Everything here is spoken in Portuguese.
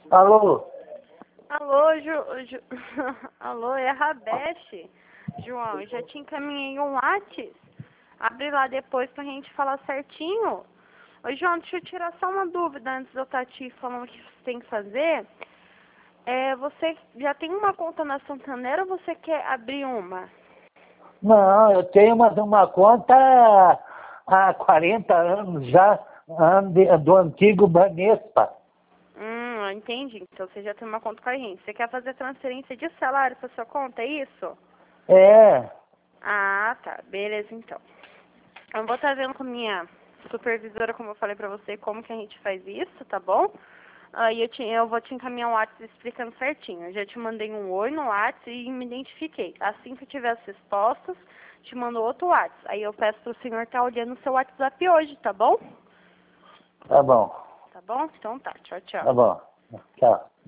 Alô? Alô, Alô, é a Rabete. João, eu já te encaminhei um Whats. Abre lá depois pra gente falar certinho. Ô, João, deixa eu tirar só uma dúvida antes de eu estar te falando o que você tem que fazer. Você já tem uma conta na Santander ou você quer abrir uma? Não, eu tenho uma conta há 40 anos já, do antigo Banespa. Entendi. Então você já tem uma conta com a gente. Você quer fazer transferência de salário para sua conta, é isso? É, Ah, tá. Beleza, então. Eu vou estar vendo com minha supervisora, como eu falei pra você, como que a gente faz isso, tá bom? Aí eu vou te encaminhar um WhatsApp explicando certinho. Eu já te mandei um oi no WhatsApp e me identifiquei. Assim que eu tiver as respostas, te mando outro WhatsApp. Aí eu peço pro senhor estar olhando o seu WhatsApp hoje, tá bom? tá bom, Tá bom? Então tá. Tchau, tchau. tá bom. Tchau.